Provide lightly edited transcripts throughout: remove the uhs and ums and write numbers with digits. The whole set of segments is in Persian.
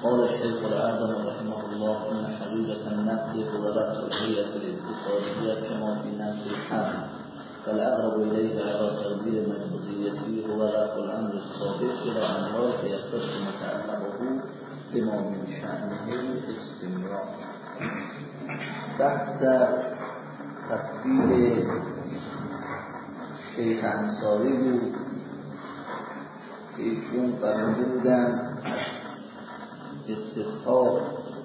قال الشيخ الأعظم رحمه الله إن حقيقة النقد هو ربط الهيئة الاتصالية كما في نقد الحمل، فالأقرب إليه على تقدير مجازيته هو رفع الأمر السابق إلى أمرات يختص متعلقه بما من شأنه الاستمرار. بحث در تفسیر شیخ انصاری بود که ایشون فرموده بودن استصحاب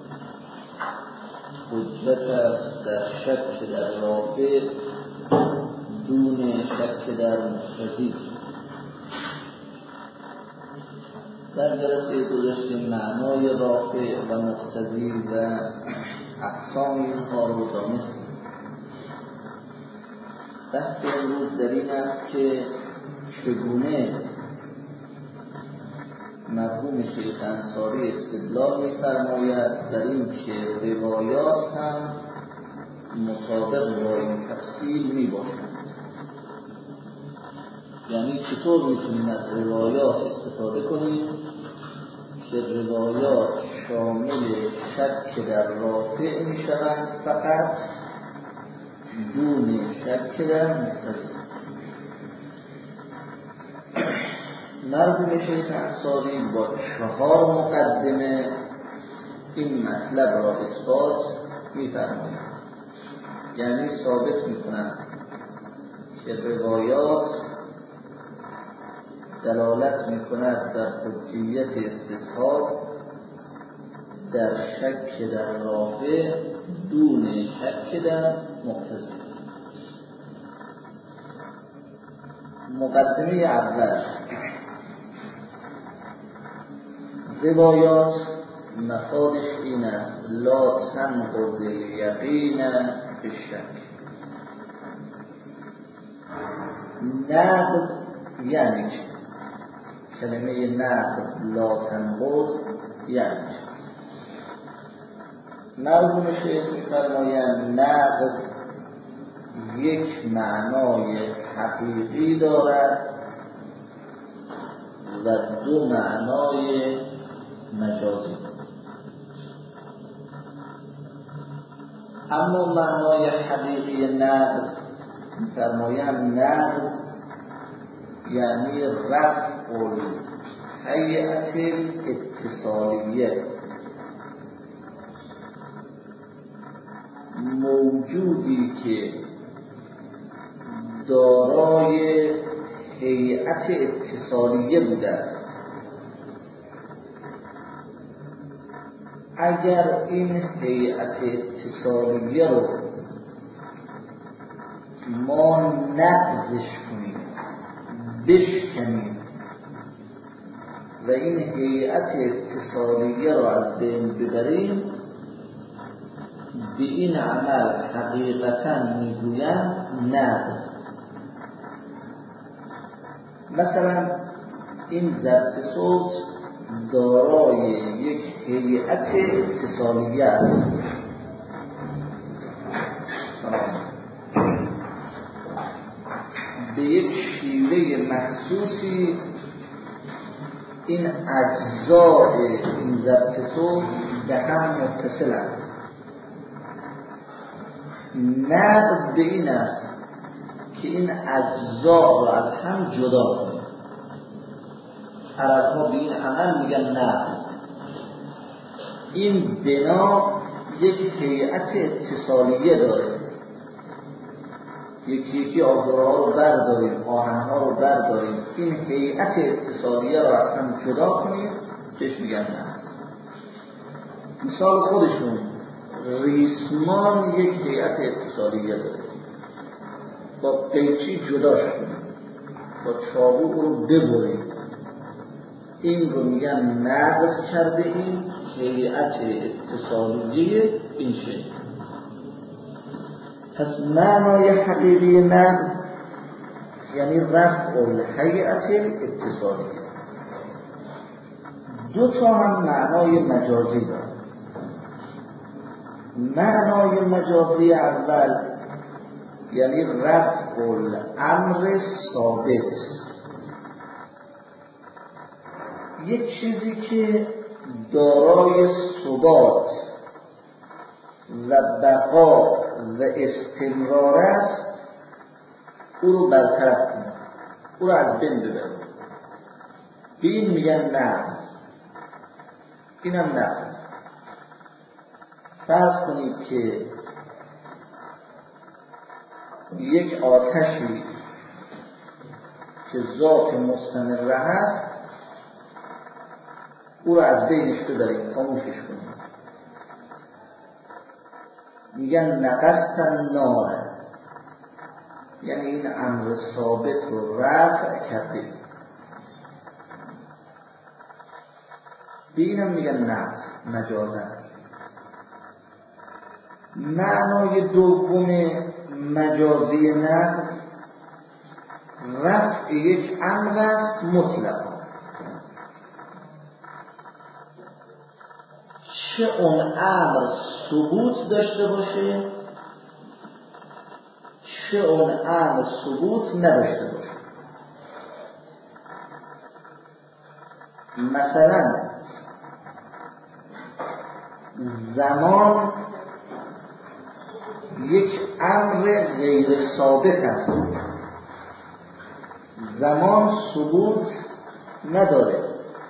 حجت است در شک در رافع دون شک در مقتضی. در جلسه گذشته معنای رافع و مقتضی و اقسام اینها رو دانستیم. بحث امروز در این است که چگونه مرحوم شیخ انصاری استدلال می‌فرماید در این که روایات هم مطابق با این تفصیل میباشند. یعنی چطور میتونیم از روایات استفاده کنیم که روایات شامل شک در رافع میشوند فقط دون شک در مقتضی. مرحوم شیخ انصاری با 4 مقدمه این مطلب را اثبات می‌فرمایند. یعنی ثابت می‌کنند که روایات دلالت می‌کند در حجیت استصحاب در شک در رافع دون شک در مقتضی. مقدمه اول، روایات مفادش این است لا تنقض الیقین بالشک. نقض یعنی چه؟ کلمه نقض لا تنقض یعنی چه؟ مرحوم شیخ می‌فرمایند نقض یک معنای حقیقی دارد و 2 معنای مجازی. اما معنای حقیقی نقض می‌فرمایند نقض یعنی رفع الهیئة الاتصالیه، موجودی که دارای هیئت اتصالیه بوده است، اگر این هیئت اتصالیه رو ما نقضش کنیم، بشکنیم و این هیئت اتصالیه رو از بین ببریم، به این عمل حقیقتا میگویند نقض. مثلا این ضبط صوت دارای یک هیئت اتصالیه است، به یک شیوه مخصوصی این اجزاء این ضبط صوت به هم متصلند. نقض به این است که این اجزا را از هم جدا کنیم. عرب‌ها به این عمل میگن نقض. این بنا یک هیئت اتصالیه داره، یکی آجرها رو برداریم، آهنها رو برداریم، این هیئت اتصالیه را از هم جدا کنیم، چش میگن نقض. مثال خودشون ریسمان یک هیئت اتصالیه داره، با قیچی جداش کنیم، با چاقو رو ببریم، این رو میگن نقض کرده این هیئت اتصالیه این شی. پس معنای حقیقی نقض یعنی رفع الهیئت اتصالیه. 2 هم معنای مجازی داره. معنای مجازی اول یعنی رفع الامر ثابت، یک چیزی که دارای ثبات و بقا و استمرار است، او رو برطرف کنید، او رو از بین ببرید. به این میگن نقض. اینم نقض. فرض کنید که یک آتشی که ذات مستمره هست، او رو از بینش ببرید، خاموشش کنید. میگن نقصت النار، یعنی این امر ثابت رو رفع کرده. به اینم میگن نقص مجازن. معنای دوم مجازی نقص رفع یک امر است مطلقا، چه اون امر ثبوت داشته باشه چه اون امر ثبوت نداشته باشه. مثلا زمان یک امر غیر ثابت است، زمان ثبوت نداره.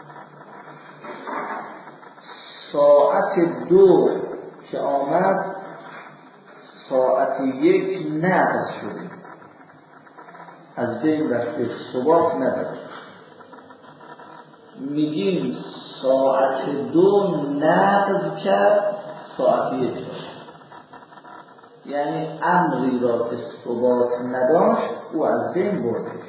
ساعت 2 که آمد ساعت 1 نقض شده، از بین رفته، ثبات نداره. میگیم ساعت 2 نقض کرد ساعت 1 شد، یعنی امری را که ثبات نداشت او از بین بردش.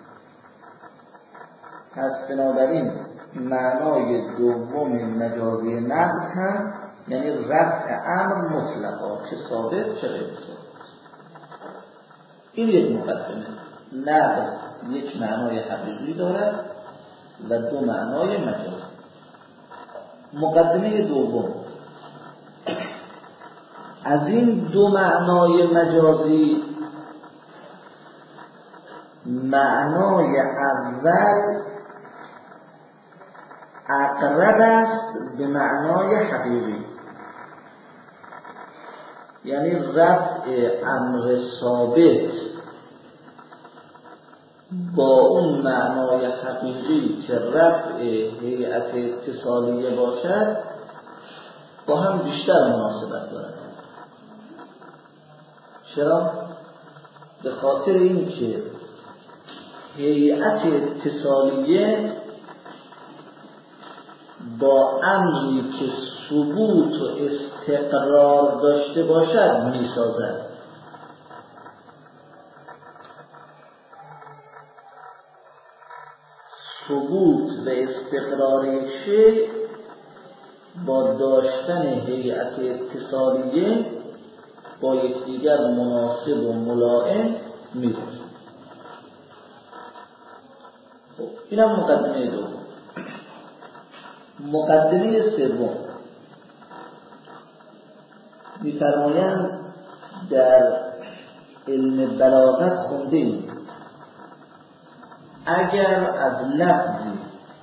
پس بنابراین معنای دوم مجازی نقض هم یعنی رفع امر مطلقا، چه ثابت چه غیر ثابت. این یک مقدمه. نقض یک معنای حقیقی دارد و دو معنای مجازی. مقدمه دوم، از این دو معنای مجازی معنای اول اقرب است به معنای حقیقی، یعنی رفع امر ثابت با اون معنای حقیقی که رفع هیئت اتصالیه باشد با هم بیشتر مناسبت دارد. چرا؟ به خاطر این که هیئت اتصالیه با امری که ثبوت و استقرار داشته باشد می سازد. ثبوت و استقرار یک شیء با داشتن هیئت اتصالیه با یکدیگر مناسب و ملائم می باشد. خب اینم مقدمه دوم. مقدمه سوم می‌فرمایند در علم بلاغت خوندیم اگر از لفظی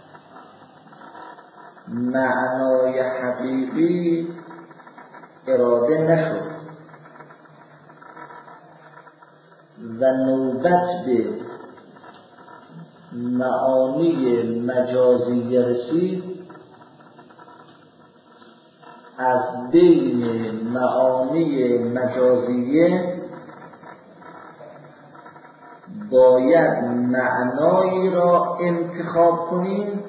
معنای حقیقی اراده نشد و نوبت به معانی مجازی رسید، از بین معانی مجازیه باید معنایی را انتخاب کنیم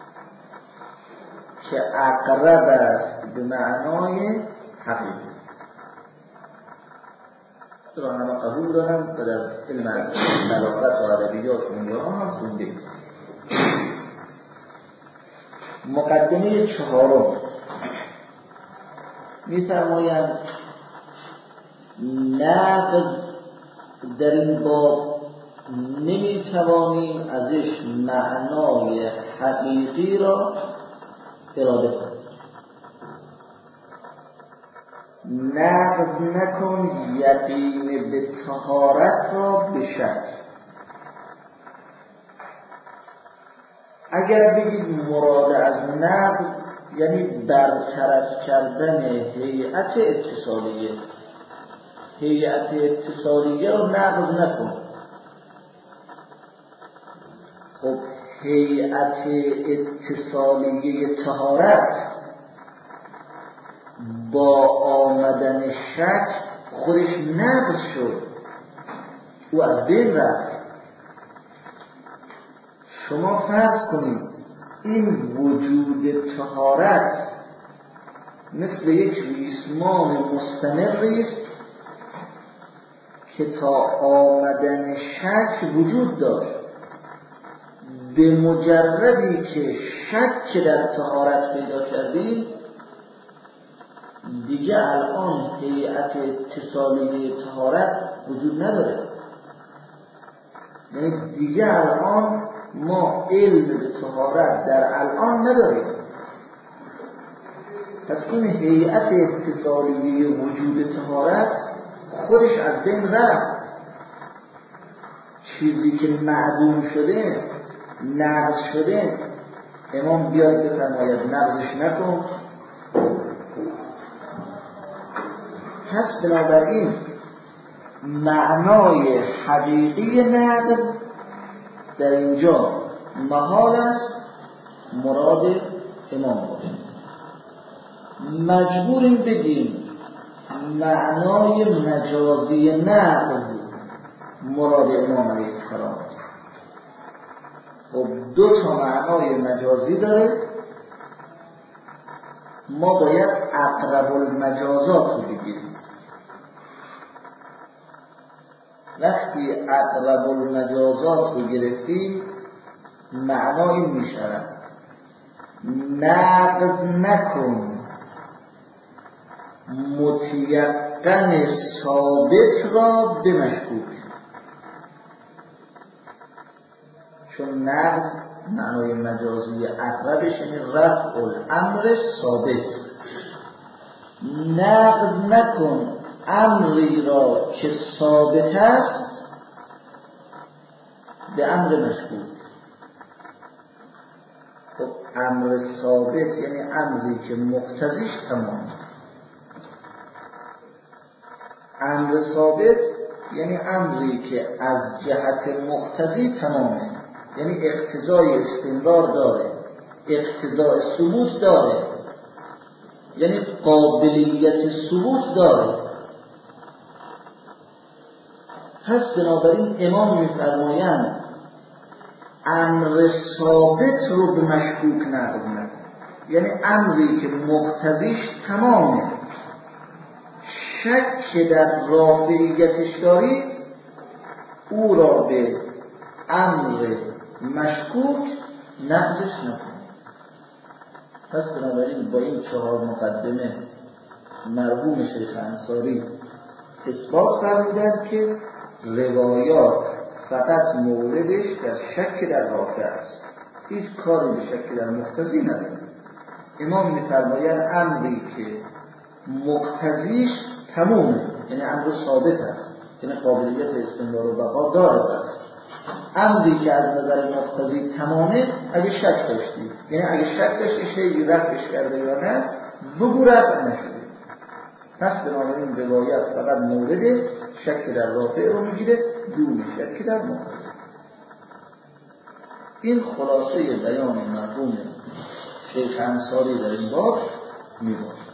که اقرب است به معنای حقیقی. را همه قبول دارم و در علم بلاغت و ادبیات اونجا هم خوندیم. مقدمه چهارم می‌فرمایند نقض در این باب نمی‌توانیم ازش معنای حقیقی را اراده کنیم. نقض نکن یقین به طهارت را به شک. اگر بگید مراد از نقض یعنی برطرف کردن هیئت اتصالیه. هیئت اتصالیه رو نقض نکن. خب هیئت اتصالیه طهارت با آمدن شک خودش نقض شد، او از بین رفت. شما فرض کنید این وجود طهارت مثل یک ریسمان مستمری است که تا آمدن شک وجود داشت. به مجردی که شک در طهارت پیدا کردیم دیگه الان هیئت اتصالیه طهارت وجود نداره. یعنی دیگه الان ما علم به طهارت در الان نداریم. پس این هیئت اتصالیه وجود طهارت خودش از بین رفت. چیزی که معدوم شده، نقض شده، امام بیاد بفرماید نقضش نکن. پس بنابراین معنای حقیقی نقض در اینجا محال است مراد امام باشه. مجبوریم بگیم معنای مجازی نقض مراد امام علیه السلام. خب دو تا معنای مجازی داره، ما باید اقرب المجازات رو بگیریم. وقتی اقرب المجازات رو گرفتیم معنا این میشه نقض نکن متیقن ثابت را به مشکوک. چون نقض معنای مجازی اقربش یعنی رفع الامر ثابت. نقض نکن امری را که ثابت است به امر مشکوک. خب امر ثابت یعنی امری که مقتضیش تمام. امر ثابت یعنی امری که از جهت مقتضی تمامه، یعنی اقتضای استمرار داره، اقتضای ثبوت داره، یعنی قابلیت ثبوت داره. پس بنابراین امام می‌فرمایند امر ثابت رو به مشکوک نقض نکن، یعنی امری که مقتضیش تمامه، شک در رافعیتش داری او را به امر مشکوک نقضش نکن. پس بنابراین با این 4 مقدمه مرحوم شیخ انصاری اثبات فرمودند که روایات فقط موردش در شک در رافع است، هیچ کاری به شک در مقتضی نداره. امام می‌فرمایند امری که مقتضیش تمومه یعنی امر ثابت است، یعنی قابلیت استمرار و بقا داره. امری که از نظر مقتضی تمامه اگه شک داشتی، یعنی اگه شک داشتی شیعی رفعش کرده یا نه بگو رفع نشده. پس بنابراین روایت فقط مورد شک در رافع رو میگیره دون شک در مقتضی. این خلاصه بیان مرحوم شیخ انصاری در این باب میباشد.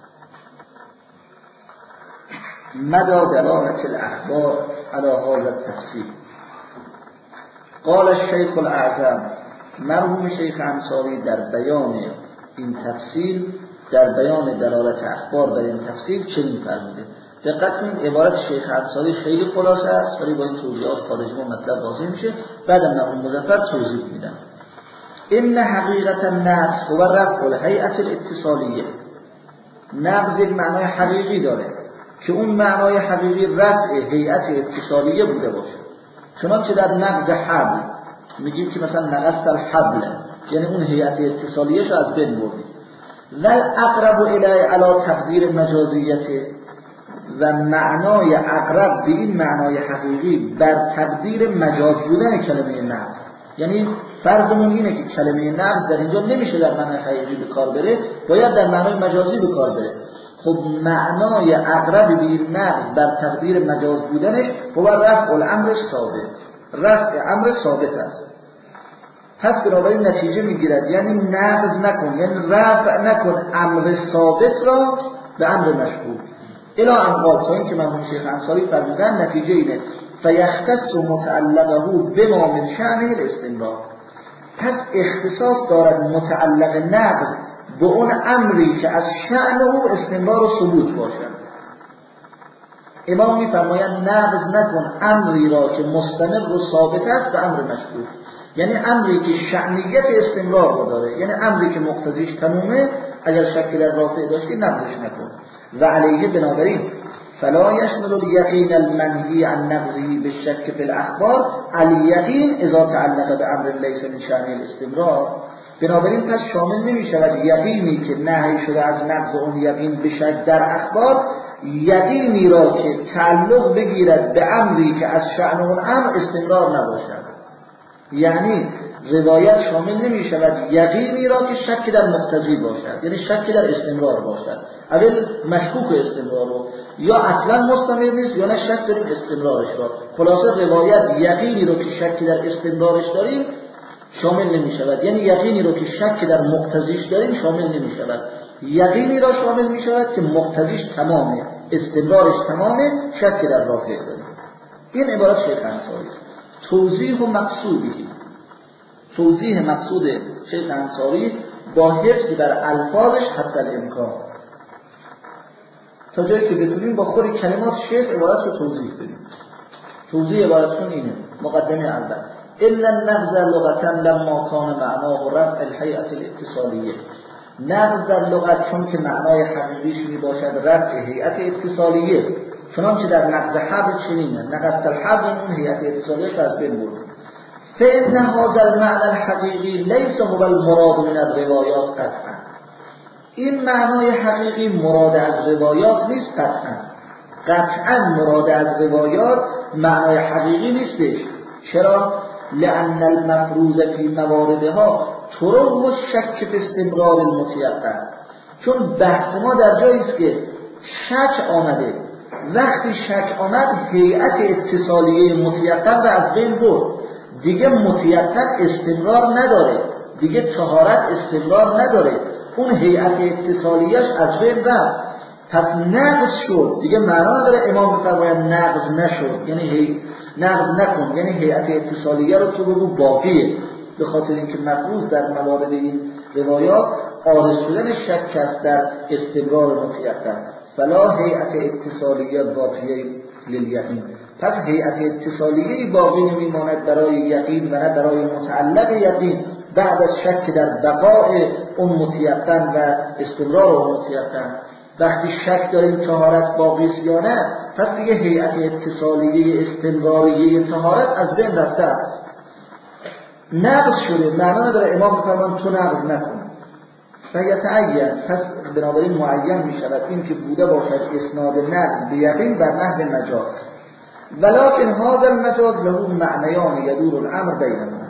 مدى دلالة الأخبار على هذا التفسير. قال الشيخ الأعظم مرحوم شیخ انصاری در بیان این تفسیر، در بیان دلالت اخبار در این تفسیر چنین فرموده. دقت کنید عبارت شیخ انصاری خیلی خلاصه است ولی با این توضیحات خارج ما مطلب واضح میشه. بعدم مرحوم مظفر توضیح میدن. ان حقیقت النقض هو رفع الهیئة الاتصالیه. نقض یک معنای حقیقی داره که اون معنای حقیقی رفع هیئت اتصالیه بوده باشه. چنانچه در نقض حبل میگیم که مثلا نقضت الحبل یعنی اون هیئت اتصالیه شو از بین بردی. ول اقرب الی علی تقدیر مجازیته، و معنای اقرب به این معنای حقیقی بر تقدیر مجاز بودن کلمه نقض، یعنی فرضمون اینه که کلمه نقض در اینجا نمیشه در معنای حقیقی به کار بره، باید در معنای مجازی به کار بره. خب معنای اقرب به این نقض بر تقدیر مجاز بودنش هو رفع الامر ثابت، رفع امر ثابت است. پس بنابراین نتیجه میگیرد یعنی نقض نکن، یعنی رفع نکن امر ثابت را به امر مشهور. الی انقاض تا اینکه مرحوم شیخ انصاری فرمودن نتیجه اینه فیختص متعلقه بما من شأنه الاستمرار. پس اختصاص دارد متعلق نقض به اون امری که از شأن او استمرار و ثبوت باشد. امام میفرمایند نقض نکن امری را که مستمر و ثابت است به امر مشهور، یعنی امری که شأنیت استمرار رو داره، یعنی امری که مقتضیش تمومه اگر شک در رافع داشتی نقضش نکن. و علیه بنابراین فلا یشمل الیقین المنهی عن نقضه بالشک فی الاخبار الیقین اذا تعلق به امر لیس من شأن الاستمرار. بنابراین پس شامل نمی‌شود یقینی که نهی شده از نقض اون یقین به شک در اخبار، یقینی را که تعلق بگیرد به امری که از شأن اون امر استمرار نباشد. یعنی روایت شامل نمی شود یقینی را که شک در مقتضی باشد، یعنی شک در استمرار باشد، اول مشکوک استمرار رو یا اصلا مستمر نیست یا نه شک داریم استمرارش را. خلاصه روایت یقینی رو که شک در استمرارش داریم شامل نمی شود، یعنی یقینی رو که شک در مقتضیش داریم شامل نمی شود. یقینی را شامل می شود که مقتضیش تمامه، استمرارش تمامه، شک در رافع داریم. این عبارت شیخ انصاری. توضیح و مقصودی، توضیح مقصود شیخ انصاری با حفظ در الفاظش حتی الامکان، تا جایی که بتونیم با خود کلمات شیخ عبارت رو توضیح بدیم. توضیح عبارتشون اینه، مقدمه اول الا النقض لغتا لما کان معناه رفع الهیئة الاتصالیه. نقض در لغت چون که معنای حقیقیش می باشد رفع هیئت اتصالیه، چنانچه در نقض حبل چنینه، نقض الحبل اون هیئت اتصالیش از بین برد. فإن هذا المعنى الحقیقی لیس هو المراد من الروایات قطعا. این معنای حقیقی مراد از روایات نیست قطعا. قطعا مراد از روایات معنای حقیقی نیستش. چرا؟ لأن المفروض فی مواردها طرق و شک به استمرار المتیقن. چون بحث ما در جایی است که شک آمده، وقتی شک آمد هیئت اتصالیه متیقن را از بین برد، دیگه متیقن استمرار نداره، دیگه طهارت استمرار نداره، اون هیئت اتصالیهش از بین رفت، پس نقض شد. دیگه معنا نداره امام می‌فرماید نقض نشد، یعنی نقض نکن، یعنی هیئت اتصالیه رو تو بگو باقیه، به خاطر اینکه مفروض در موارد این روایات عارض شدن شک است در استمرار متیقن. فلا هیئت اتصالیه باقیه لیقین. پس هیئت اتصالیه باقی نمیماند برای یقین و نه برای متعلق یقین بعد از شک در بقای اون متیقن و استمرار اون متیقن. وقتی شک داریم طهارت باقی است یا نه، پس دیگه هیئت اتصالیه استمراریه طهارت از بین رفته است، نقض شده. معنا نداره امام می‌فرمان تو نقض نکن. فیتعین، پس بنابراین معین می شود این که بوده باشد اسناد نقض به یقین بر نحو مجاز. ولکن هذا المجاز له معنیان یدور الامر بینهما.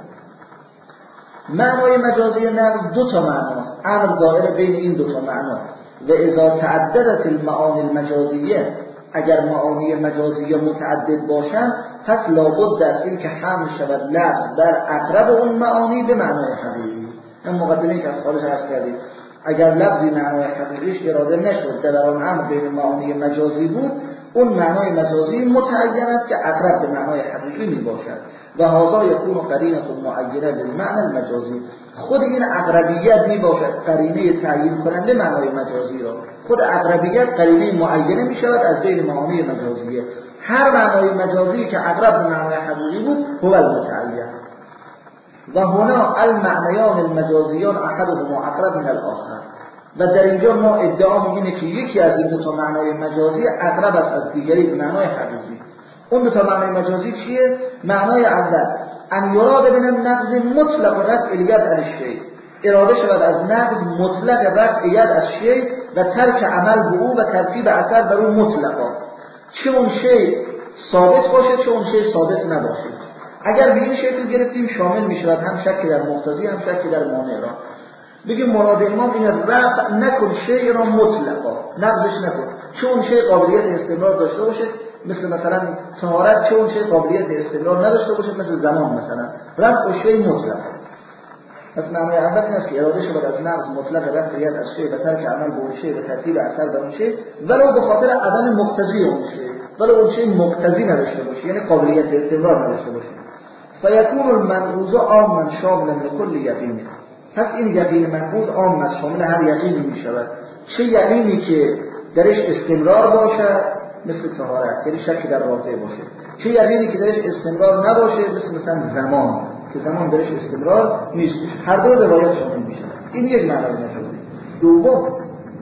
معنای مجازی نقض دو تا معناست، امر دائر بین این دو تا معنا. و اذا تعددت المعانی المجازیه، اگر معانی مجازیه متعدد باشند پس لابد است این که حمل شود لفظ بر اقرب اون معانی به معنای حقیقی. این مقدمه‌ای که از خارج عرض کردیم، اگر لفظی معنای حقیقیش اراده نشد در آن امر بین معانی مجازی بود، اون معنای مجازی متعین است که اقرب به معنای حقیقی می باشد و هذا یکون قرینه معینه للمعنی المجازی. خود این اقربیت می باشد قرینه تعیین کننده معنای مجازی را. خود اقربیت قرینه معینه می شود از بین معانی مجازیه. هر معنای مجازی که اقرب به معنای حقیقی بود هو المتعین. و هنا المعنیان المجازیان احدهما اقرب من الاخر. و در اینجا ما ادعا می‌کنیم که یکی از این دو تا معنای مجازی اقرب است از دیگری به معنای حقیقی. اون دو تا معنای مجازی چیه؟ معنای اول ان یراد من النقض مطلق رفع الید عن الشیء، اراده شود از نقض مطلق رفع ید از شیء و ترک عمل به او و ترتیب اثر بر اون مطلقا، چه اون شیء ثابت باشه چه اون شیء ثابت نباشه. اگر به این شکل گرفتیم شامل میشود هم شک در مقتضی هم شک در مانع را. بگیم مراد امام این رفع نکن شیء را مطلقا، نقضش نکن، چون شیء قابلیت استمرار داشته باشه، مثلا طهارت چون شیء قابلیت استمرار نداشته باشه، مثل زمان مثلا رفع شیء مطلق. پس معنای اول این است که اراده شود از نقض مطلق رفع ید از شیء و ترک عمل به اون شیء و ترتیب اثر به اون شیء، ولو به خاطر عدم مقتضی اون شیء، ولو اون شیء مقتضی نداشته باشه، یعنی قابلیت استمرار نداشته باشه. فیکون المنقوض عاما شاملا لكل یقین. پس این یقین منقوض عام است، شامل هر یقینی می شود، چه یقینی که درش استمرار باشد مثل طهارت، یعنی شک در رافع باشه، چه یقینی که درش استمرار نباشه مثلا زمان، که زمان درش استمرار نیست. هر دو روایت شامل می شود. این یک معنای نشده. دوم،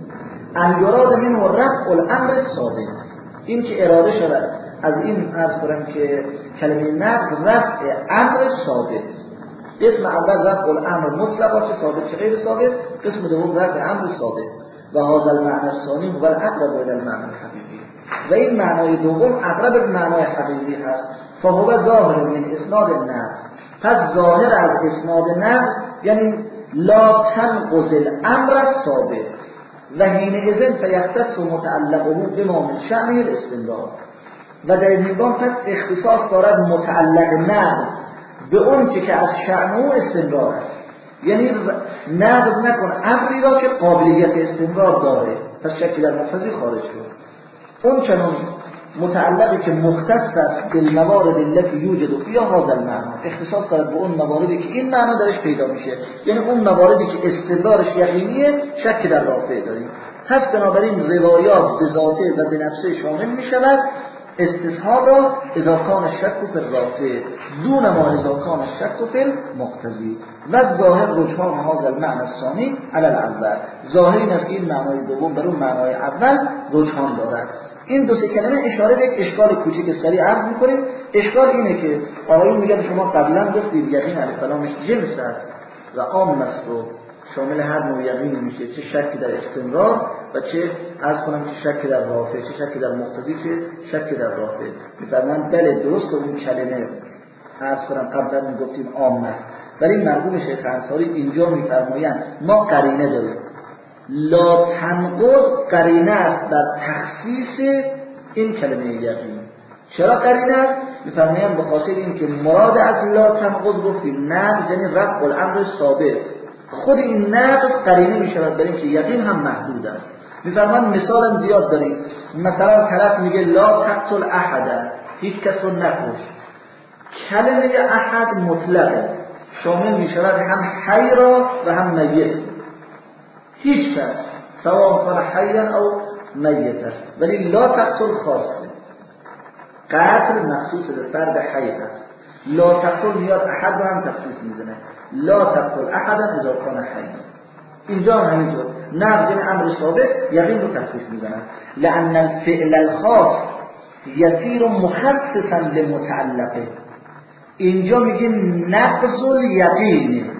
ان یراد منه رفع الامر ثابت، این که اراده شود از این عرض کنم که کلمه نقض رفع امر ثابت. قسم اول رفع الامر مطلق چه ثابت چه غیر ثابت، قسم دوم رفع امر ثابت. و هذا المعنى الثاني هو الاقرب الى المعنى الحقيقي. و این معنای دوم اقرب به معنای حقیقی هست. فهو ظاهر من اسناد النقض. پس ظاهر از اسناد نقض یعنی لا تنقض الامر الثابت و حینئذ فیختص متعلقه بما من شأنه الاستمرار. و در این هنگام پس اختصاص دارد متعلق نقض به اون چه که از شأن او استمرار است، یعنی نقض نکن امری را که قابلیت استمرار داره، پس شکی در مقتضی خارج شد. اون چنان متعلقی که مختص است بالموارد التي یوجد فیها هذا المعنى، اختصاص دارد به اون مواردی که این معنا درش پیدا میشه، یعنی اون مواردی که استمرارش یقینیه شک در رافع داریم. پس بنابراین روایات به ذاته و به نفسه شامل میشود استصحاب را اذا کان الشک فی الرافع دون ما اذا کان الشک فی المقتضی. و ظاهر رجحان هذا المعنى الثانی علی الاول، ظاهر این است که این معنای دوم بر اون معنای اول رجحان دارد. این دو سه کلمه اشاره به یک اشکال کوچیک سریع عرض می‌کنیم. اشکال اینه که آقایون میگن شما قبلا گفتید یقین الف لامش جنس است و عام است و شامل هر نوع یقینی میشه، چه شکی در استمرار و چه از کنم که شک در رافع، چه شک در مقتضی، چه شک در رافع. میفرمان بله درست اون کلمه از کنم قبلا میگفتیم عام است، ولی مرحوم شیخ انصاری اینجا میفرمایند ما قرینه داریم. لا تنقض قرینه است در تخصیص این کلمه یقین. چرا قرینه است؟ میفرمایند به خاطر اینکه مراد از لا تنقض گفتیم نقض یعنی رفع الامر ثابت، خود این نقض قرینه می شود برای اینکه یقین هم محدود است. میفرمان مثال زیاد داریم، مثلا طرف میگه لا تقتل احدا، هیچ کس رو نکش. کلمه احد مطلقه، شامل می شود هم حی را و هم میت. هیچ کس سواء کان حیا او میتا، ولی لا تقتل خاصه، قتل مخصوص به فرد حی است. لا تقتل میاد احد رو هم تخصیص میزنه، لا تقتل احدا اذا کان حیا. اینجا هم همینطور نقض امر ثابت یقین رو تخصیص میزنه، لان الفعل الخاص یصیر مخصصا لمتعلقه. اینجا میگیم نقض الیقین،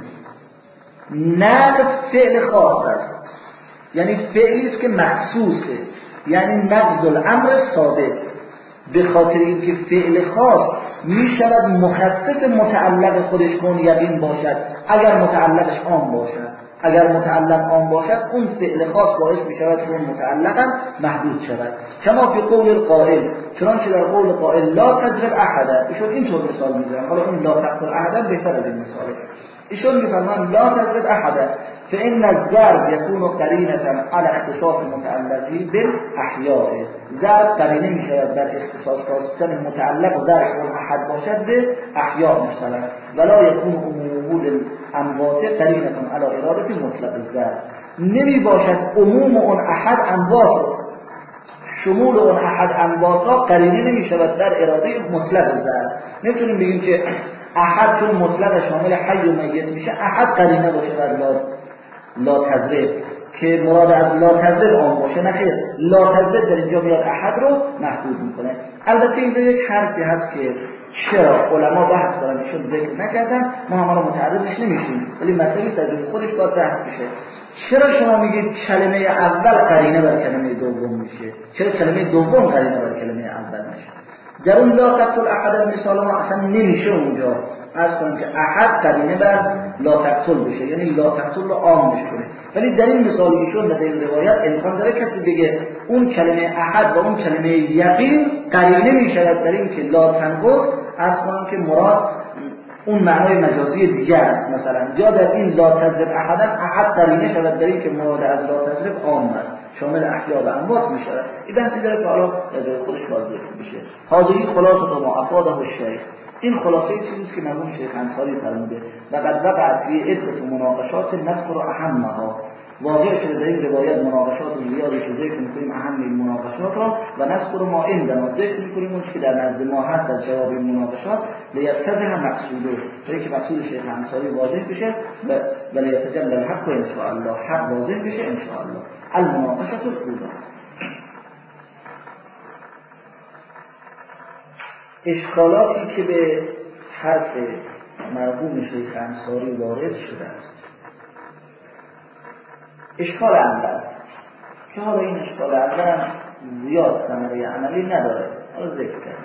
نقض فعل خاص است، یعنی فعلی است که مخصوصه، یعنی نقض الامر ثابت، به خاطر اینکه فعل خاص می شود مخصص متعلق خودش کن یقین باشد اگر متعلقش عام باشد. اگر متعلق عام باشد اون فعل خاص باعث می شود که اون متعلقا محدود شود. کما فی قول القائل، چنانچه در قول قائل لا تضرب احدا، ایشون اینطور مثال میزنن، حالا اون لا تقتل احدا بهتر از این مثاله. ایشون میفرمان لا تضرب احدا فإن الضرب يكون قرينة على اختصاص متعلقه بالاحیاء. ضرب قرینه می شود در اختصاص خاصیت متعلق ضرب اون احد باشد به احیاء مثلا، ولا يكون عموم الاموات قرینة على اراده مطلق الضرب. نمی باشد عموم اون احد اموات، شمول اون احد اموات را قرینه نمی شود در اراده مطلق الضرب. نمیتونیم بگیم که احد چون مطلق شامل حی و میت میشه احد قرینه باشه بر لا تضرب، که مراد از لا تضرب آن باشه. نخیر، لا تضرب در اینجا میاد احد رو محدود میکنه. البته اینجا یک حرفی هست که چرا علما بحث دارن ایشون ذکر نکردن، ما همه متعرضش نمیشیم، ولی مطلبی تجربه خودش باید بحث بشه. چرا شما میگید کلمه اول قرینه بر کلمه دوم میشه؟ چرا کلمه دوم قرینه بر کلمه اول میشه؟ در اون لا تقتل احد مثال ما اصلا نمیشه اونجا از کنیم که احد قرینه بر لا تقتل بشه، یعنی لا تقتل رو عامش کنه. ولی در این مثال ایشون در این روایت امکان داره کسی بگه اون کلمه احد و اون کلمه یقین قرینه میشود در این که لا تنقض، از کنیم که مراد اون معنای مجازی دیگه است. مثلا یا در این لا تضرب احد قرینه شود در این که مراد از لا تضرب عام است، شامل احیا و اموات می شود. این بحثی داره که حالا در خودش واضح میشه. حاضری خلاصه ما افاده الشیخ، این خلاصه چیزی که مرحوم شیخ انصاری فرموده و قد وقعت فی عدة مناقشات نذکر اهمها، واقع شده در این روایت مناقشات زیادی که ذکر می‌کنیم اهم این مناقشات را و نذکر ما عندنا، ذکر می‌کنیم اون که در نزد ما هست در جواب این مناقشات، لیتضح مقصوده، برای که مقصود شیخ انصاری واضح بشه و لیتجلی الحق ان شاء الله، حق واضح بشه ان شاء الله. المناقشه الاولى، اشکالاتی که به حرف مرحوم شیخ انصاری وارد شده است. اشکال اول که حالا این اشکال اول زیاد ثمره عملی نداره، حالا ذکر کنم.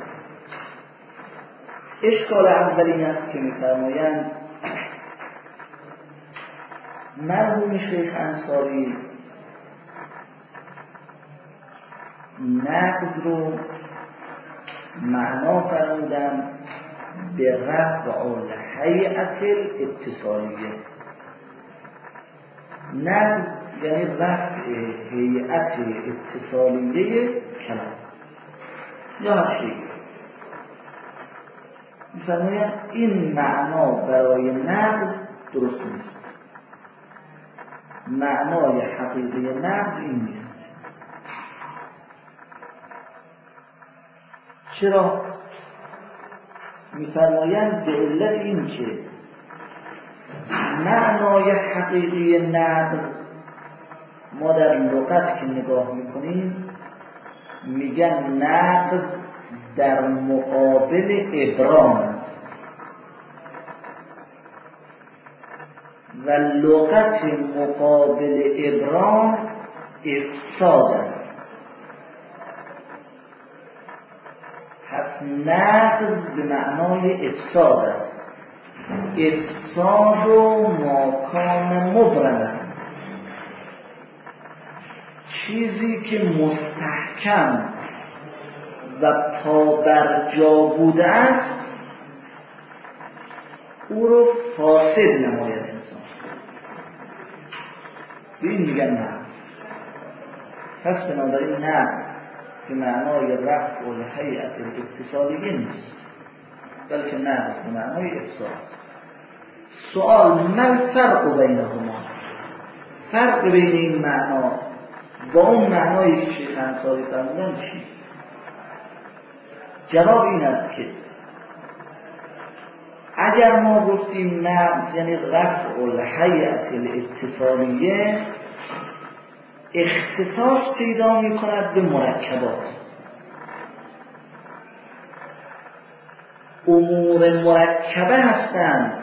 اشکال اول این است که می‌فرمایند مرحوم شیخ انصاری نقض رو معنا فرمودن به رفع الهیئت الاتصالیه. نقض یعنی رفع هیئت اتصالیه کلام یا هر شیء. می‌فرمایند این معنا برای نقض درست نیست، معنای حقیقی نقض این نیست. چرا؟ می‌فرمایند به علت این که معنای حقیقی نقض ما در لغت که نگاه میکنیم میگن نقض در مقابل ابرام است و لغت مقابل ابرام افساد است. پس نقض به معنای افساد است. افساد و ماکان مبرمه، چیزی که مستحکم و پابرجا بوده است او رو فاسد نماید انسان، به این میگن نقض. پس بنابراین نقض به معنای رفع الهیئت الاتصالیه نیست، بلکه نقض به معنای افساد. سوال ما فرق بینهما، فرق بین این معنا با اون معنایی که شیخ انصاری فرمودن چی؟ جواب این است که اگر ما گفتیم نقض یعنی رفع الهیئت الاتصالیه، اختصاص پیدا می کند به مرکبات. امور مرکبه هستند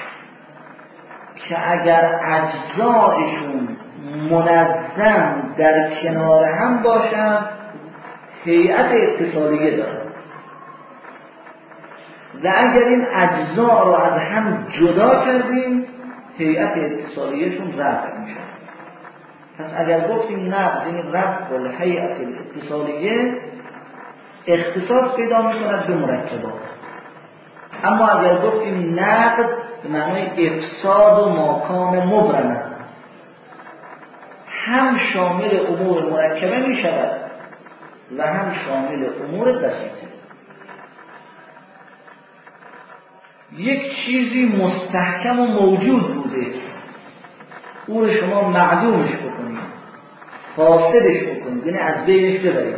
که اگر اجزایشون منظم در کنار هم باشند هیئت اتصالیه دارند و اگر این اجزا رو از هم جدا کردیم هیئت اتصالیهشون رفع میشه. پس اگر گفتیم نقض یعنی رفع الهیئت الاتصالیه، اختصاص پیدا میکند به مرکبات. اما اگر گفتیم نقض به معنای افساد و ماکان مبرمه، هم شامل امور مرکبه می شود و هم شامل امور بسیطه. یک چیزی مستحکم و موجود بوده، او رو شما معدومش بکنید، فاسدش بکنید، یعنی از بینش ببرید.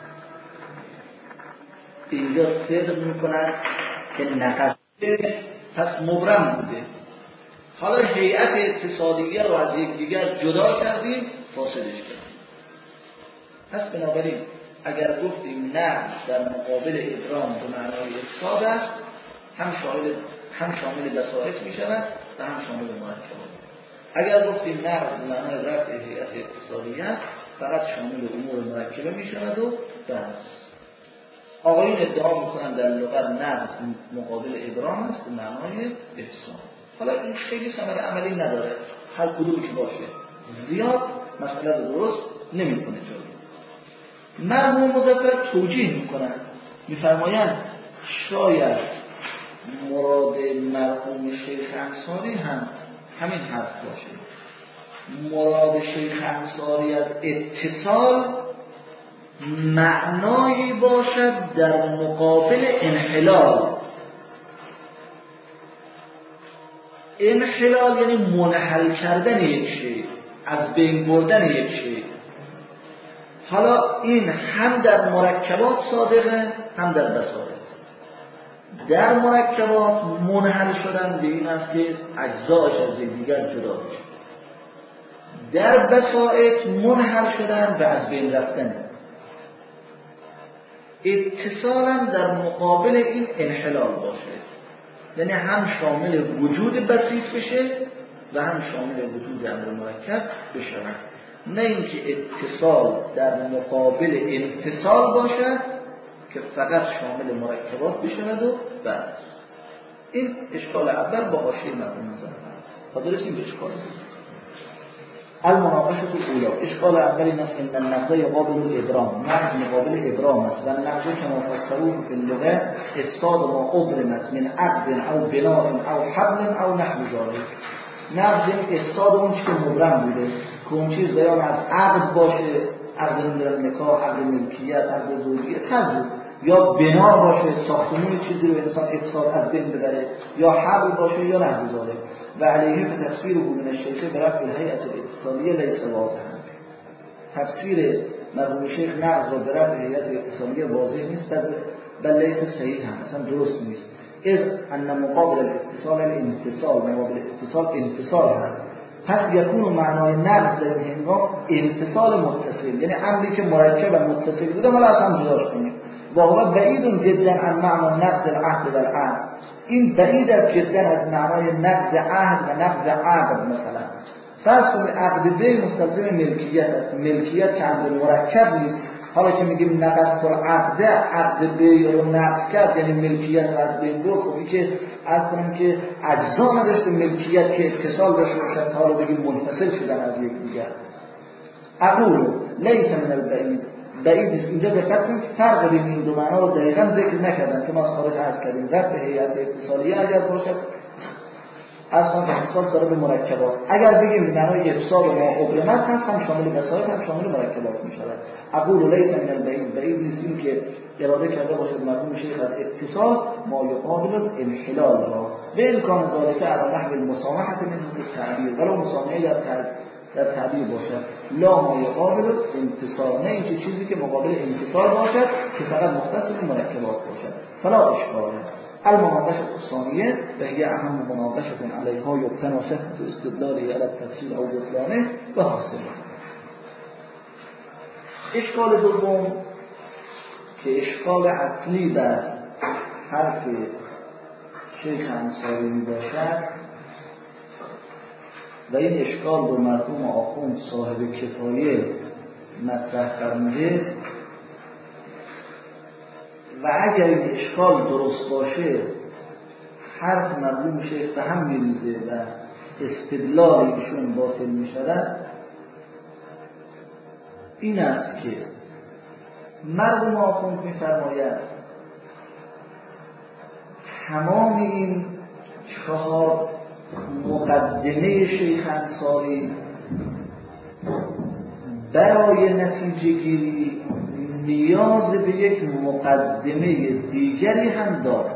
اینجا صدق میکنن که نقض پس مبرم بوده، حالا هیئت اتصالیه رو از یکدیگر جدا کردیم، فاسدش کردیم. پس بنابراین اگر گفتیم نقض در مقابل ابرام به معنای افساد است، هم شامل بساطت می شود و هم شامل مرکبات. اگر گفتیم نقض به معنای رفع هیئت اتصالیه است، فقط شامل امور مرکبه می شود و بس. آقایون ادعا میکنن در لغت نقض مقابل ابرام است به معنای احسان. حالا این خیلی ثمره عملی نداره، هر کدومی که باشه زیاد مسئله رو درست نمیکنه. جایی مرحوم مظفر توجیه میکنن، میفرمایند شاید مراد مرحوم شیخ انصاری هم همین حرف باشه. مراد شیخ انصاری از اتصال معنایی باشد در مقابل انحلال. انحلال یعنی منحل کردن یک شی، از بین بردن یک شی. حالا این هم در مرکبات صادقه هم در بساطه. در مرکبات منحل شدن به این است که اجزایش از دیگر جدا بشه. در بساط منحل شدن و از بین رفتن. اتصالم در مقابل این انحلال باشه، یعنی هم شامل وجود بسیط بشه و هم شامل وجود امر مرکب بشه، نه اینکه اتصال در مقابل انفصال باشد که فقط شامل مرکبات بشود و بس. این اشکال اول با حاشیه مرحوم مظفر. تا برسیم به اشکال المناقشه الاولی. اشکال اول این است که النقض قابل الابرام، نقض مقابل ابرام است و النقض کما فسروه فی اللغه افساد ما ابرمت من عقد او بناء او حبل او نحو ذلک. نقض یعنی افساد اون چیزی که مبرم بوده، که اون چیز بیان از عقد باشه، عقد نکاح، عقد ملکیت، عقد زوجیت، هر یا بنا باشه، ساختمون چیزی رو انسان افساد از بین ببره، یا حبل باشه یا نحو ذلک. و علیه به تفسیر من الشیخ برفع الهیئت الاتصالیه لیس واضحا. تفسیر مرحوم شیخ نقض را برفع هیئت الاتصالیه واضح نیست، بل لیس صحیح هم، اصلا درست نیست. اذ ان مقابل الاتصال الانفصال، مقابل اتصال انفصال هست. پس یکون معنای نقض در این هنگام انفصال متصل، یعنی امری که مرکب و متصل بوده حالا اصلا جداش کنیم. و هو بعید جدا عن معنی نقض العهد و العقد. این بعید است جدا از معنای نقض عهد و نقض عقد. مثلا فرض کنید عقد بی مستلزم ملکیت است، ملکیت که امر مرکب نیست. حالا که میگیم نقض العقد، عقد بی رو نقض کرد یعنی ملکیت رو از بین برد. خب این که از کنیم که اجزا نداشته ملکیت که اتصال داشته باشد، حالا بگیم منفصل شدن از یک دیگر. اقول لیس من البعید، بعید نیست. اینجا دقت کنید فرق بین این دو معنا رو دقیقاً ذکر نکردن که ما از خارج عرض کردیم. رفع هیئت اتصالیه اگر باشد اصلا که اختصاص داره به مرکبات. اگر بگیم به معنای افساد ما ابرمت هست، هم شامل بساط هم شامل مرکبات می شود. اقول لیس من البعید، بعید نیست این که اراده کرده باشد مرحوم شیخ از اتصال ما یقابل الانحلال را به امکان ذالک علی نحو المسامحه منه التعبیر، ولو مسامحه در تعبیر باشد، لا ما یقابل انفصال، نه اینکه چیزی که مقابل انفصال باشد که فقط مختص به مرکبات باشد. فلا اشکال. المناقشه الثانیه و هي اهم مناقشه علیها یبتنى صحة استدلاله علی التفسیر او بطلانه و حاصله. اشکال دوم که اشکال اصلی بر حرف شیخ انصاری می باشد و این اشکال به مرحوم آخوند صاحب کفایه مطرح فرموده و اگر این اشکال درست باشه حرف مرحوم شیخ به هم میریزه و استدلال ایشون باطل میشود. این است که مرحوم آخوند میفرماید تمام این 4 مقدمه شیخ انصاری برای نتیجه گیری نیاز به یک مقدمه دیگری هم دارد،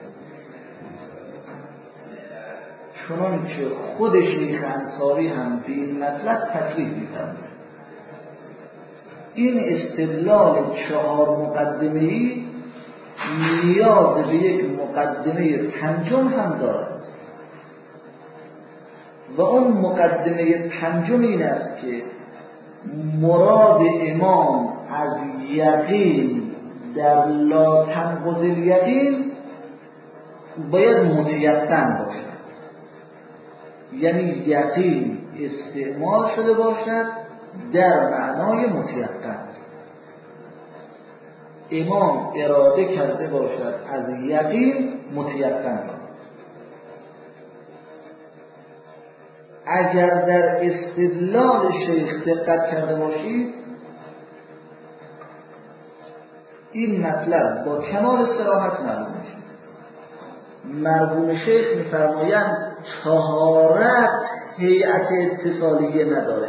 چنانچه خود شیخ انصاری هم به این مطلب تصریح می‌فرماید. این استدلال 4 مقدمه‌ای نیاز به یک مقدمه پنجم هم دارد و اون مقدمه پنجم این است که مراد امام از یقین در لا تنقض الیقین باید متیقن باشد، یعنی یقین استعمال شده باشد در معنای متیقن. امام اراده کرده باشد از یقین متیقن. اگر در استدلال شیخ دقت کرده باشید این مطلب با کمال صراحت معلوم میشه. مرحوم شیخ میفرمایند طهارت هیئت اتصالیه نداره،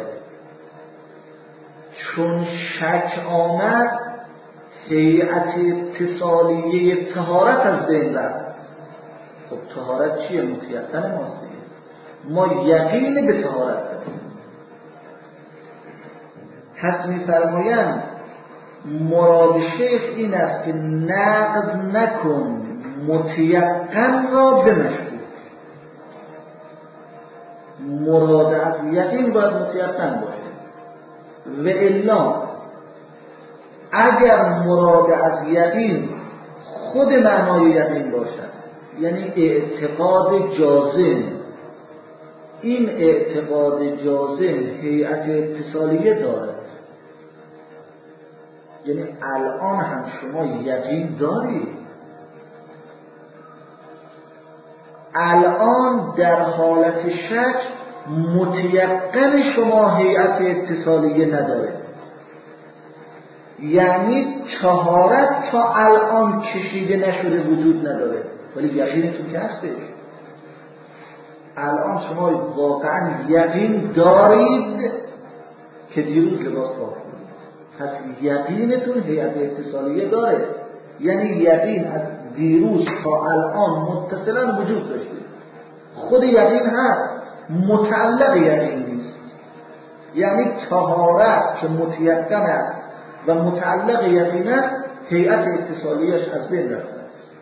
چون شک آمد هیئت اتصالیه طهارت از بین رفت. خب طهارت چیه؟ متیقن ماست دیگه، ما یقین به طهارت داریم. پس میفرمایند مراد شیخ این است که نقض نکن متیقن را به مشکوک. مراد از یقین باید متیقن باشه، و الا اگر مراد از یقین خود معنای یقین باشد، یعنی اعتقاد جازم، این اعتقاد جازم هیئت اتصالیه دارد. یعنی الان هم شما یقین دارید، الان در حالت شک متیقن شما هیئت اتصالیه نداره، یعنی طهارت تا الان کشیده نشده وجود نداره، ولی یقینتون که هستش. الان شما واقعا یقین دارید که دیروز لباس پاک بود، پس یقینتون هیئت اتصالیه داره، یعنی یقین از دیروز تا الان متصلا وجود داشته. خود یقین هست، متعلق یقین نیست. یعنی طهارت که متیقن است و متعلق یقین است، هیئت اتصالیش از بین رفته.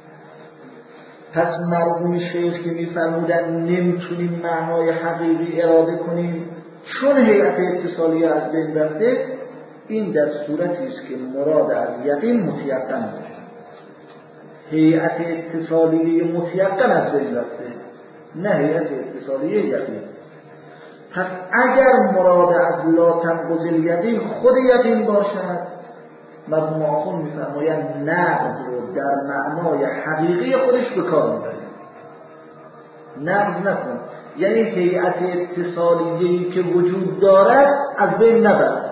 پس مرحوم شیخ که می‌فرمودن نمیتونیم معنای حقیقی اراده کنیم چون هیئت اتصالیه از بین رفته، این در صورتی است که مراد از یقین متیقن باشه. هیئت اتصالیه متیقن از بین رفته، نه هیئت اتصالیه یقین. پس اگر مراد از لا تنقض الیقین خود یقین باشد، مرحوم آخوند می‌فرمایند نقض رو در معنای حقیقی خودش به کار می‌برید. نقض نکن، یعنی هیئت اتصالیه‌ای که وجود دارد از بین نبر.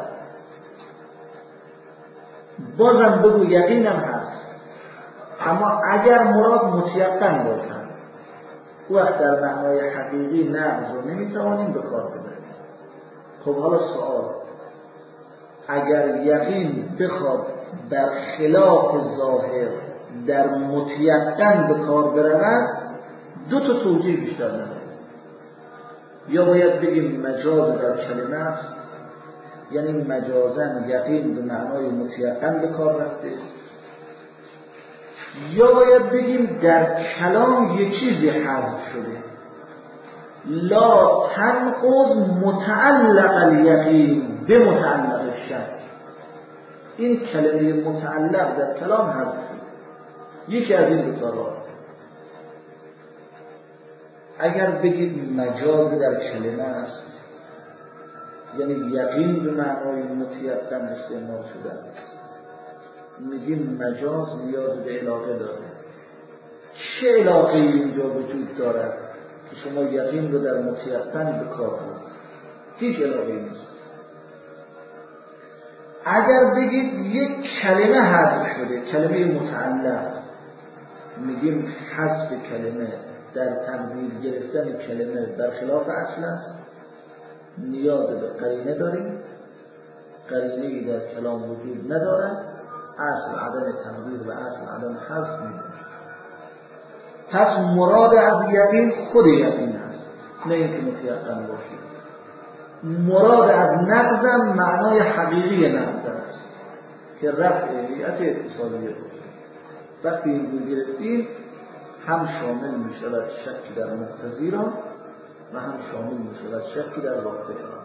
بازم بگو یقینم هست، اما اگر مراد متیقن باشد، وقت در معنای حقیقی نقض رو نمیتوانیم به کار ببریم. خب حالا سوال، اگر یقین بخواد در خلاف ظاهر در متیقن به کار برود، دو تا توجیه بیشتر نداره. یا باید بگیم مجاز در کلمه است، یعنی مجازن یقین به معنای متیقن به کار رفته، یا باید بگیم در کلام یه چیزی حذف شده، لا تنقض متعلق الیقین به متعلق الشک. این کلمه متعلق در کلام حذف شده، یکی از این دو تا راه. اگر بگید مجاز در کلمه است، یعنی یقین به معنای متیقن استعمال شده است، میگیم مجاز نیاز به علاقه داره. چه علاقه اینجا وجود دارد که شما یقین رو در متیقن به کار برید؟ هیچ علاقه نیست. اگر بگید یک کلمه حذف شده، کلمه متعلق، میگیم حذف کلمه در تقدیر گرفتن کلمه در خلاف اصل است، نیاز به قرینه داریم، قرینه‌ای در کلام وجود ندارد، اصل عدم تقدیر و اصل عدم حذف میباشد. پس مراد از یقین خود یقین است، نه اینکه متیقن باشید. مراد از نقضم معنای حقیقی نقض است که رفع هیئت اتصالیه باشه. وقتی این رو گرفتیم هم شامل می شود شک در مقتضی را و هم شامل می شود شک در واقع را.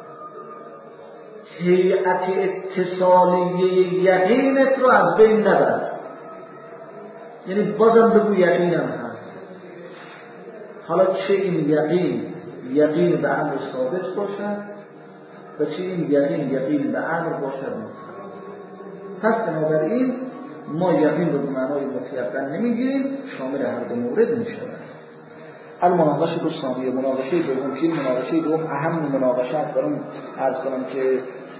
هیئت اتصالیه یقینت رو از بین نبر، یعنی بازم بگو یقینم هست. حالا چه این یقین به امر ثابت باشد و چه این یقین به امر باشد مطلق. پس بنابراین ما یقین رو به معنای متیقن نمیگیریم، شامل هر دو مورد میشود. المناقشه دو ثانیه، مناقشه دوم که مناقشه دوم اهم مناقشه است. دارم عرض کنم که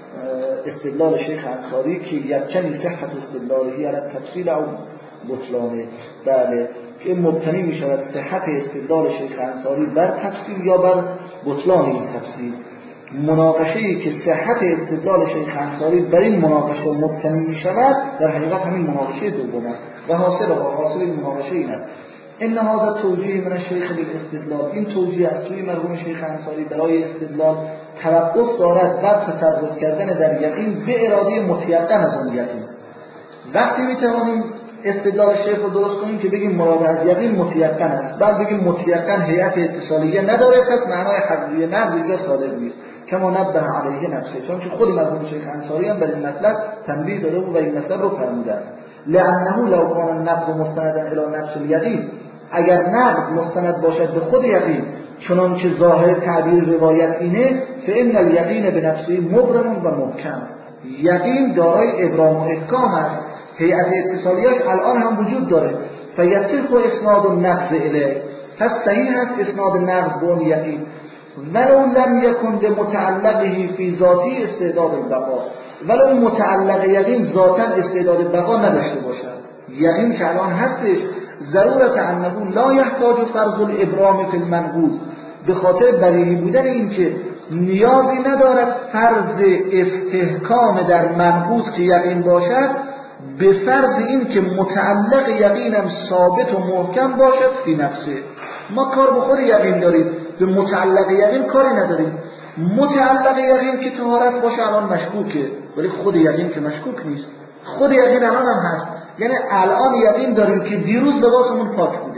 استدلال شیخ انصاری که یکنی صحت استدلالی علی تفصیل او بطلانه، بله که مبتنی می شود صحت استدلال شیخ انصاری بر تفصیل یا بر بطلان این تفصیل. مناقشه‌ای که صحت استدلال شیخ انصاری بر این مناقشه مبتنی می شود در حقیقت همین مناقشه دوم است و حاصل این مناقشه این است. ان هذا توجیه من الشیخ بالاستدلال، این توجیه از سوی مرحوم شیخ انصاری برای استدلال توقف دارد بر تصرف کردن در یقین به اراده متیقن از اون یقین. وقتی میتوانیم استدلال شیخ رو درست کنیم که بگیم مراد از یقین متیقن است، بعد بگیم متیقن هیئت اتصالیه نداره، پس معنای حقیقی نقض اینجا صادق نیست، کما نبه علیه نفسه، چون که خود مرحوم شیخ انصاری هم بر این مطلب تنبیه داده و این مطلب رو فرموده است. لانه لو کان النقض مستندا الی نفس الیقین، اگر نقض مستند باشد به خود یقین چنانچه ظاهر تعبیر روایت اینه، فان الیقین بنفسه مبرم و محکم، یقین دارای ابرام و احکام است، هیئت اتصالیش الان هم وجود داره. فیصح اسناد النقض الیه، پس صحیح است اسناد نقض به اون یقین، ولو لم یکن بمتعلقه فی ذاتی استعداد البقا، ولو متعلق یقین ذاتا استعداد بقا نداشته باشد. یقین که الان هستش، ضرورت انه لا یحتاج فرض الابرام فی المنقوض، به خاطر بدیهی بودن این که نیازی ندارد فرض استحکام در منقوض که یقین باشد به فرض این که متعلق یقینم ثابت و محکم باشد فی نفسه. ما کار به خود یقین داریم، به متعلق یقین کاری نداریم. متعلق یقین که طهارت باشه الان مشکوکه، ولی خود یقین که مشکوک نیست. خود یقین الان هم هست، یعنی الان یقین داریم که دیروز لباسمون پاک بوده،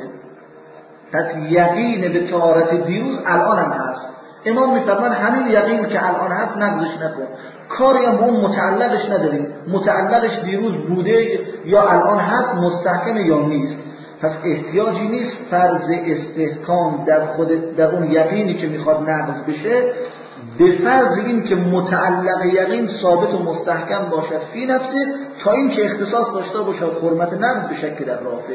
پس یقین به طهارت دیروز الان هم هست. امام میفرمان همین یقین که الان هست نقضش نکن، کاری هم اون متعلقش نداریم، متعلقش دیروز بوده یا الان هست، مستحکم یا نیست. پس احتیاجی نیست فرض استحکام در اون یقینی که میخواد نقض بشه به فرض این که متعلق یقین ثابت و مستحکم باشد فی نفسه، تا این که اختصاص داشته باشد حرمت نقض بشه که در رافع.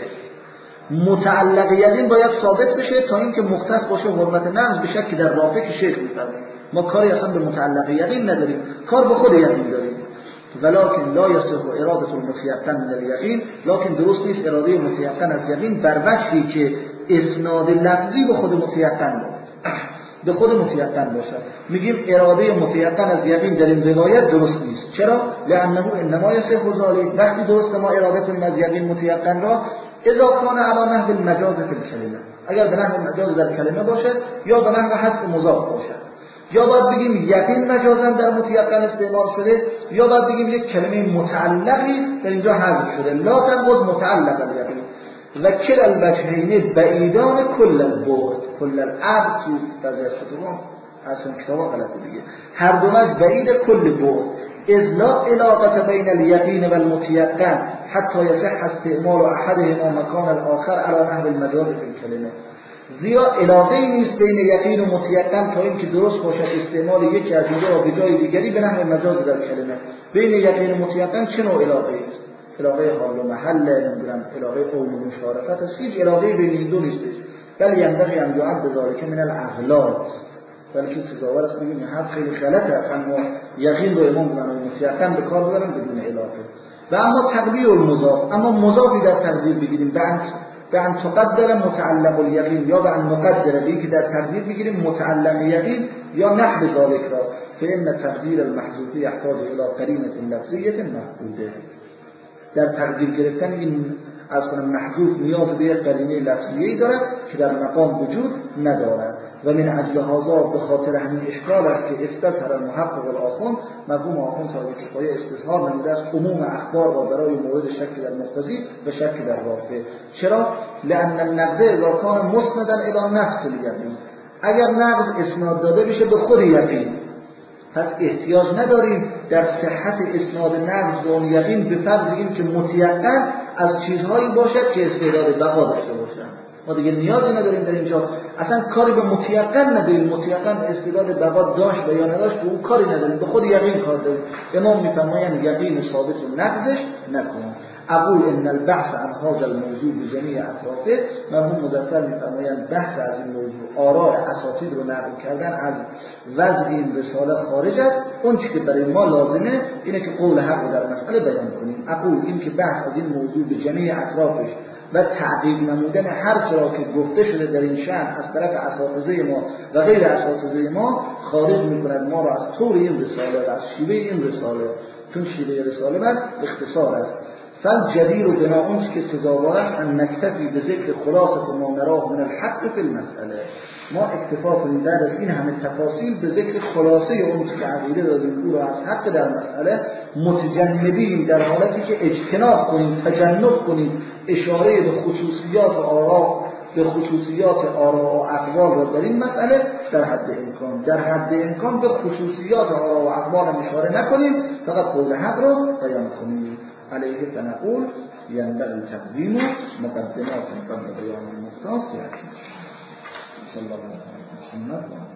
متعلق یقین باید ثابت بشه تا این که مختص باشه حرمت نقض بشه که در رافع که شیخ میفرمه. ما کاری اصلا به متعلق یقین نداریم، کار به خود یقین داریم. ولکن لا یصح اراده المتیقن من الیقین، لکن درست نیست اراده متیقن از یقین بر وجهی که اسناد لفظی به خود متیقن به خود متیقن باشد. میگیم اراده متیقن از یقین در این روایت درست نیست. چرا؟ لانه انما یصح ذلک، وقتی درست ما اراده کنیم از یقین متیقن را اذا کان علی نحو المجاز فی الکلمه، اگر به نحو مجاز در کلمه باشد یا به نحو حذف مضاف باشد، یا باید بگیم یقین مجازا در متیقن استعمال شده، یا باید بگیم یک کلمه متعلقی در اینجا حذف شده، لا تنقض متعلق الیقین. و کل الوجهین بعیدان کل البعد، کل الابد تو بعضی از کتابا اصلا کتابا غلطه دیگه، هر دو وجه بعید کل بعد، اذ لا علاقه بین الیقین و المتیقن حتی یصح استعمال احدهما مکان الاخر علی نحو المجاز فی الکلمه. زیرا علاقه‌ای نیست بین یقین و متیقن تا اینکه درست باشد استعمال یکی از اینجا را به جای دیگری به نحو مجاز در کلمه. بین یقین و متیقن چه نوع علاقه‌ای است؟ علاقه حال و محل، نمیدونم علاقه قول و مشارفت است، هیچ علاقه‌ای بین این دو نیستش. بل ینبغی ان یعد بذلک من الاغلاط، بلکه سزاوار است بگیم حرف خیلی غلطه، اما یقین رو امام بنای متیقن به کار ببرن بدون علاقه. و اما تقدیر المضاف، اما مضافی در تقدیر بگیریم به ان تقدر متعلق الیقین، یا به ان نقدر به که در تقدیر بگیریم متعلق یقین یا نحو ذالک را، فإن تقدیر المحذوف یحتاج الی قرینه لفظیه مفقوده. در تقدیر گرفتن این از کنم محذوف نیاز به یک قرینه لفظیه‌ای دارد که در مقام وجود ندارد. و من اجل هذا به خاطر همین اشکال است که استظهر المحقق الآخوند، مرحوم آخوند صاحب کفایه استظهار نموده است عموم اخبار را برای مورد شک در مقتضی و شک در رافع. چرا؟ لأن النقض اذا کان مسندا الی نفس الیقین، اگر نقض اسناد داده بشه به خود یقین، پس احتیاج نداریم در صحت اسناد نقض و اون یقین به فرض این که متیقن از چیزهایی باشد که استعداد بقا داشته باشند. ما دیگه نیازی نداریم در اینجا، اصلا کاری به متیقن نداریم، متیقن استعداد بقا داشت و یا نداشت به اون کاری نداریم، به خود یقین کار داریم. امام میفرمایند یقین ثابت و نقضش نکن. اقول ان البحث عن هذا الموضوع بجمیع اطرافه، مرحوم مظفر میفرمایند بحث از این موضوع آراء اساتید رو نقل کردن از وضع این رساله خارج است. اون چیزی که برای ما لازمه اینه که قول حق رو در مسئله بیان کنیم. اقول این که بحث از این موضوع بجمیع اطرافش و تعقیب نمودن هر چرا که گفته شده در این شأن از طرف اساتذه ما و غیر اساتذه ما خارج می‌کند ما را از طور این رساله و از شیوه این رساله، چون شیوه رساله من اختصار است. فالجدیر بنا اون که سزاوار است ان نکتفی به ذکر خلاصه ما نراه من الحق فی المسئله، ما اکتفا کنیم بعد از این همه تفاصیل به ذکر خلاصه اون که عقیده داریم او را از حق در مسئله، متجنبیم در حالتی که اجتناب کنیم، تجنب کنیم اشاره به خصوصیات آراء، به خصوصیات آراء و اقوال را در این مسئله در حد امکان به خصوصیات آراء و اقوال اشاره نکنیم، فقط قول حق را بیان کنیم. علیه فنقول ینبغی تقدیم مقدمات قبل بیان المختص. صلی الله علیه و محمد.